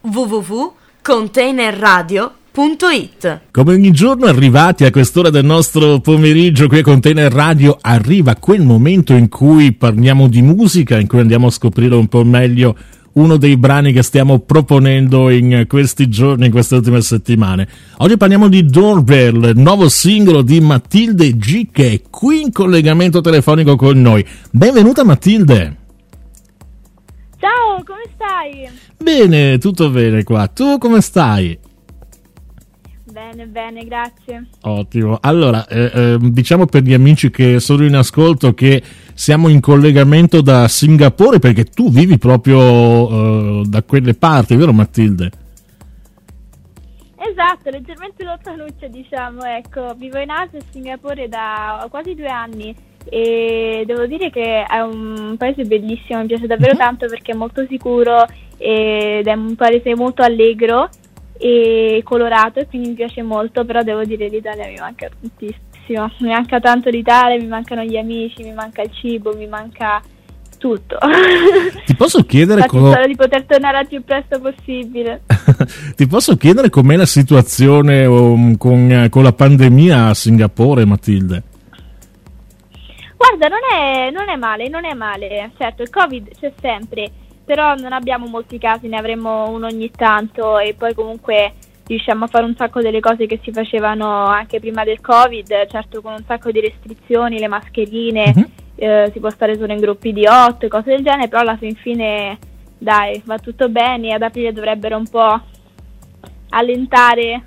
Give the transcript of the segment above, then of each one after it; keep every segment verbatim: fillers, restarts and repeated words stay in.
w w w punto container radio punto it. Come ogni giorno, arrivati a quest'ora del nostro pomeriggio qui a Container Radio, arriva quel momento in cui parliamo di musica, in cui andiamo a scoprire un po' meglio uno dei brani che stiamo proponendo in questi giorni, in queste ultime settimane. Oggi parliamo di Doorbell, nuovo singolo di Matilde G, che è qui in collegamento telefonico con noi. Benvenuta Matilde! Ciao, come stai? Bene, tutto bene qua. Tu come stai? Bene, bene, grazie. Ottimo. Allora, eh, eh, diciamo per gli amici che sono in ascolto che siamo in collegamento da Singapore, perché tu vivi proprio eh, da quelle parti, vero Matilde? Esatto, leggermente lontanuccia, diciamo, ecco. Vivo in Asia, a Singapore da quasi due anni e devo dire che è un paese bellissimo, mi piace davvero uh-huh. tanto perché è molto sicuro ed è un paese molto allegro e colorato e quindi mi piace molto, però devo dire l'Italia mi manca tantissimo, mi manca tanto l'Italia, mi mancano gli amici, mi manca il cibo, mi manca tutto. Ti posso chiedere Infatti co- spero di poter tornare al più presto possibile. Ti posso chiedere com'è la situazione um, con, con la pandemia a Singapore, Matilde? Guarda, non è, non è male, non è male, certo il Covid c'è sempre, però non abbiamo molti casi, ne avremo uno ogni tanto e poi comunque riusciamo a fare un sacco delle cose che si facevano anche prima del Covid, certo con un sacco di restrizioni, le mascherine, uh-huh. eh, si può stare solo in gruppi di otto, cose del genere, però alla fin fine dai, va tutto bene, ad aprile dovrebbero un po' allentare,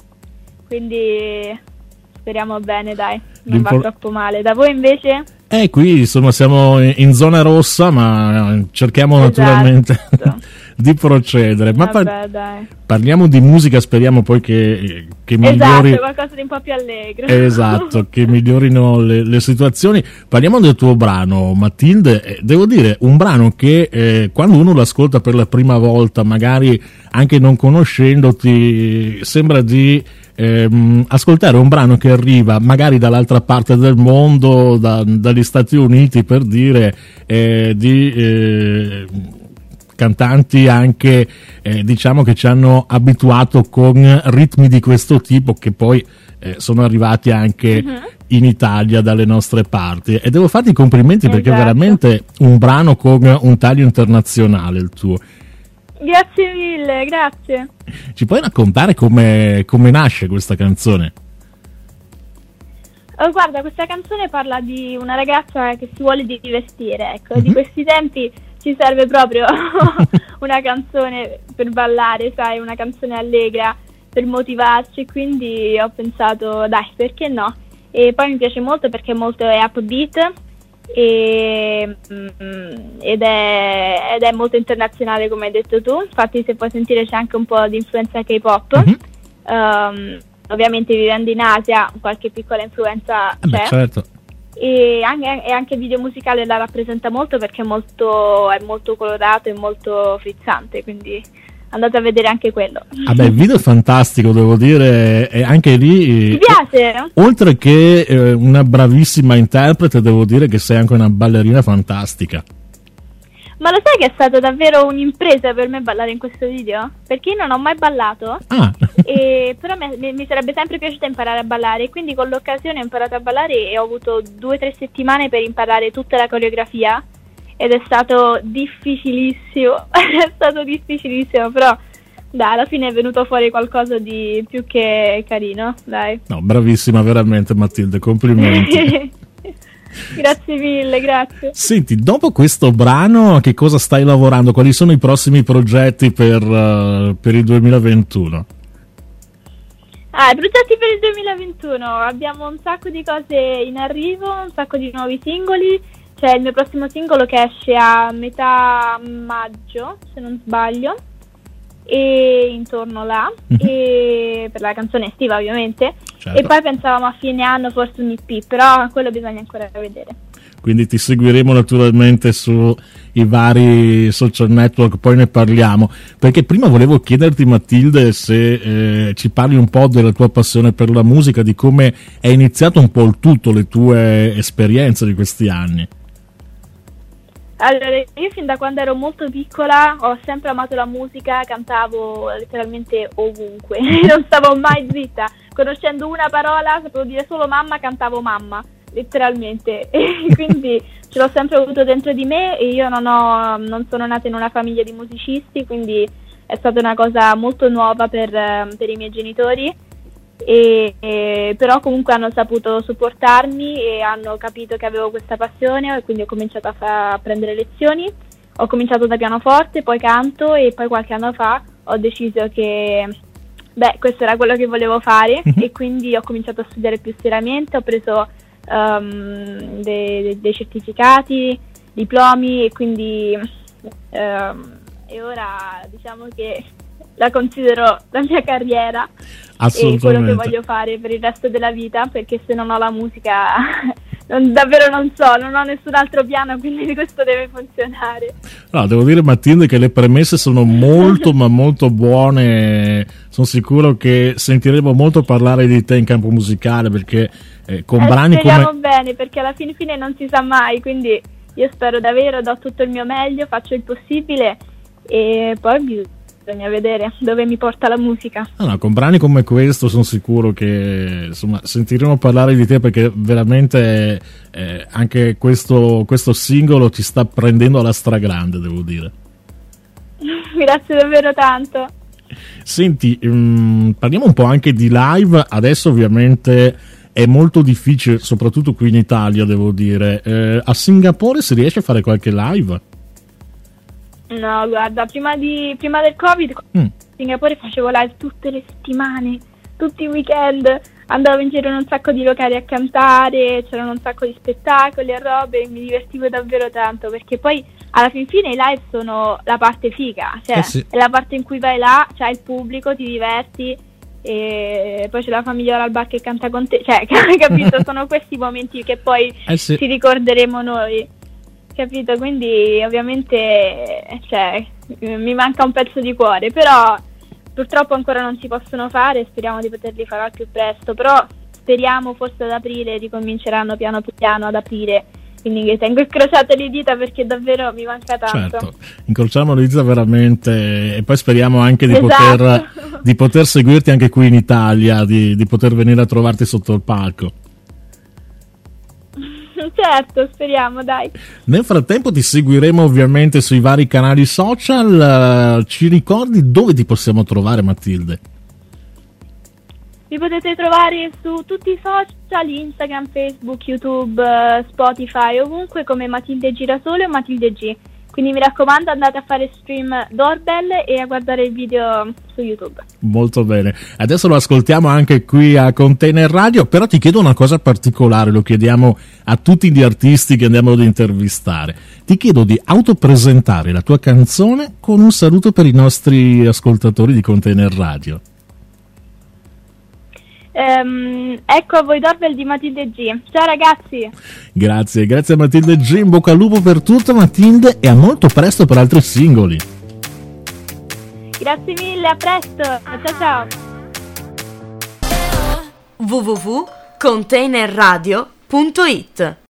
quindi speriamo bene, dai, non va troppo male. Da voi invece? Eh, qui insomma siamo in zona rossa, ma cerchiamo esatto. naturalmente di procedere. Ma Vabbè, par- dai. parliamo di musica, speriamo poi che, che migliori. Esatto, qualcosa di un po' più allegro. Esatto, che migliorino le, le situazioni. Parliamo del tuo brano, Matilde. Devo dire, un brano che eh, quando uno lo ascolta per la prima volta, magari anche non conoscendoti, sembra di ehm, ascoltare un brano che arriva magari dall'altra parte del mondo, da, dagli Stati Uniti, per dire, eh, di eh, cantanti anche eh, diciamo che ci hanno abituato con ritmi di questo tipo che poi eh, sono arrivati anche uh-huh. in Italia dalle nostre parti, e devo farti i complimenti esatto. perché è veramente un brano con un taglio internazionale il tuo. Grazie mille, grazie. Ci puoi raccontare come, come nasce questa canzone? Oh, guarda, questa canzone parla di una ragazza che si vuole divertire, ecco, uh-huh. di questi tempi ci serve proprio una canzone per ballare, sai, una canzone allegra per motivarci, quindi ho pensato, dai, perché no? E poi mi piace molto perché molto è upbeat e, mm, ed, è, ed è molto internazionale come hai detto tu, infatti se puoi sentire c'è anche un po' di influenza K-pop, uh-huh. um, ovviamente vivendo in Asia qualche piccola influenza eh beh, c'è. Certo. E anche, e anche il video musicale la rappresenta molto perché è molto, è molto colorato e molto frizzante, quindi andate a vedere anche quello. Ah beh, il video è fantastico, devo dire, e anche lì... Ti piace? Oltre che eh, una bravissima interprete, devo dire che sei anche una ballerina fantastica. Ma lo sai che è stata davvero un'impresa per me ballare in questo video? Perché io non ho mai ballato, ah. e però mi, mi sarebbe sempre piaciuto imparare a ballare, e quindi con l'occasione ho imparato a ballare e ho avuto due o tre settimane per imparare tutta la coreografia ed è stato difficilissimo, è stato difficilissimo, però dai, alla fine è venuto fuori qualcosa di più che carino, dai. No, bravissima veramente Matilde, complimenti. Grazie mille, grazie. Senti, dopo questo brano a che cosa stai lavorando? Quali sono i prossimi progetti per, uh, per il duemilaventuno? Ah, i progetti per il duemilaventuno, abbiamo un sacco di cose in arrivo, un sacco di nuovi singoli. C'è il mio prossimo singolo che esce a metà maggio, se non sbaglio, e intorno là, mm-hmm. e per la canzone estiva ovviamente, certo. E poi pensavamo a fine anno forse un E P, però quello bisogna ancora vedere. Quindi ti seguiremo naturalmente sui vari social network, poi ne parliamo, perché prima volevo chiederti Matilde se eh, ci parli un po' della tua passione per la musica, di come è iniziato un po' il tutto, le tue esperienze di questi anni. Allora, io fin da quando ero molto piccola ho sempre amato la musica, cantavo letteralmente ovunque, non stavo mai zitta, conoscendo una parola sapevo dire solo mamma, cantavo mamma, letteralmente, e quindi ce l'ho sempre avuto dentro di me e io non, ho, non sono nata in una famiglia di musicisti, quindi è stata una cosa molto nuova per, per i miei genitori. E, e però comunque hanno saputo supportarmi e hanno capito che avevo questa passione e quindi ho cominciato a, fa- a prendere lezioni. Ho cominciato da pianoforte, poi canto e poi qualche anno fa ho deciso che beh, questo era quello che volevo fare e quindi ho cominciato a studiare più seriamente, ho preso um, dei, dei, dei certificati, diplomi e quindi um, e ora diciamo che la considero la mia carriera e quello che voglio fare per il resto della vita, perché se non ho la musica non, davvero non so, non ho nessun altro piano, quindi questo deve funzionare. No, devo dire Matilde che le premesse sono molto ma molto buone, sono sicuro che sentiremo molto parlare di te in campo musicale, perché eh, con eh, brani speriamo come... bene, perché alla fine fine non si sa mai, quindi io spero davvero, do tutto il mio meglio, faccio il possibile e poi bisogna bisogna vedere dove mi porta la musica. No, no, con brani come questo sono sicuro che insomma sentiremo parlare di te, perché veramente eh, anche questo, questo singolo ti sta prendendo alla stragrande, devo dire. Grazie davvero tanto. Senti, um, parliamo un po' anche di live. Adesso ovviamente è molto difficile, soprattutto qui in Italia, devo dire. Eh, a Singapore si riesce a fare qualche live? No, guarda, prima, di, prima del Covid mm. a Singapore facevo live tutte le settimane, tutti i weekend, andavo in giro in un sacco di locali a cantare, c'erano un sacco di spettacoli e robe, mi divertivo davvero tanto, perché poi alla fin fine i live sono la parte figa, cioè eh sì. è la parte in cui vai là, c'hai il pubblico, ti diverti e poi c'è la famigliola al bar che canta con te, cioè capito, sono questi momenti che poi eh sì. ci ricorderemo noi. Capito, quindi ovviamente cioè, mi manca un pezzo di cuore, però purtroppo ancora non si possono fare, speriamo di poterli fare al più presto, però speriamo forse ad aprile ricominceranno piano piano ad aprire, quindi tengo incrociate le dita perché davvero mi manca tanto. Certo, incrociamo le dita veramente e poi speriamo anche di, esatto. poter, di poter seguirti anche qui in Italia, di, di poter venire a trovarti sotto il palco. Certo, speriamo, dai. Nel frattempo ti seguiremo ovviamente sui vari canali social. Ci ricordi dove ti possiamo trovare, Matilde? Mi potete trovare su tutti i social, Instagram, Facebook, YouTube, Spotify, ovunque come Matilde Girasole o Matilde G. Quindi mi raccomando, andate a fare stream Doorbell e a guardare il video su YouTube. Molto bene. Adesso lo ascoltiamo anche qui a Container Radio, però ti chiedo una cosa particolare, lo chiediamo a tutti gli artisti che andiamo ad intervistare. Ti chiedo di autopresentare la tua canzone con un saluto per i nostri ascoltatori di Container Radio. Um, ecco a voi Doorbell di Matilde G. Ciao ragazzi. Grazie, grazie a Matilde G, in bocca al lupo per tutto Matilde e a molto presto per altri singoli. Grazie mille, a presto. Ciao ciao. w w w punto container radio punto it